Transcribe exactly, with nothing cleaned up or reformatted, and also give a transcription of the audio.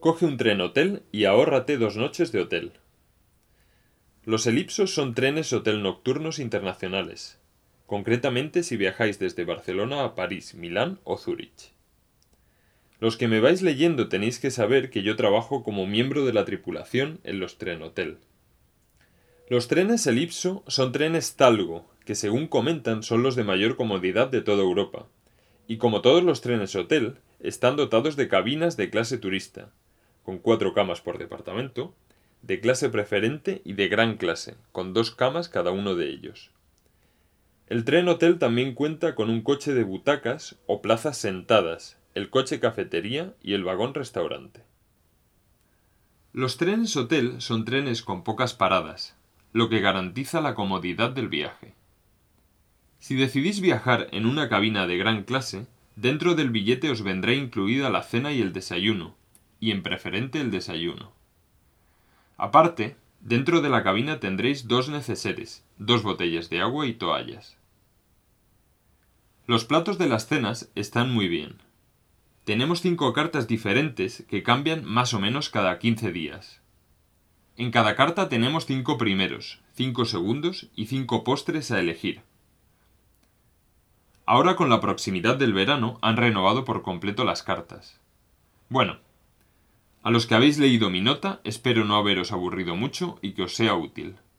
Coge un tren hotel y ahórrate dos noches de hotel. Los elipsos son trenes hotel nocturnos internacionales, concretamente si viajáis desde Barcelona a París, Milán o Zúrich. Los que me vais leyendo tenéis que saber que yo trabajo como miembro de la tripulación en los tren hotel. Los trenes elipso son trenes Talgo, que según comentan son los de mayor comodidad de toda Europa, y como todos los trenes hotel, están dotados de cabinas de clase turista, con cuatro camas por departamento, de clase preferente y de gran clase, con dos camas cada uno de ellos. El tren hotel también cuenta con un coche de butacas o plazas sentadas, el coche cafetería y el vagón restaurante. Los trenes hotel son trenes con pocas paradas, lo que garantiza la comodidad del viaje. Si decidís viajar en una cabina de gran clase, dentro del billete os vendrá incluida la cena y el desayuno, y en preferente el desayuno. Aparte, dentro de la cabina tendréis dos neceseres, dos botellas de agua y toallas. Los platos de las cenas están muy bien. Tenemos cinco cartas diferentes que cambian más o menos cada quince días. En cada carta tenemos cinco primeros, cinco segundos y cinco postres a elegir. Ahora con la proximidad del verano han renovado por completo las cartas. Bueno, a los que habéis leído mi nota, espero no haberos aburrido mucho y que os sea útil.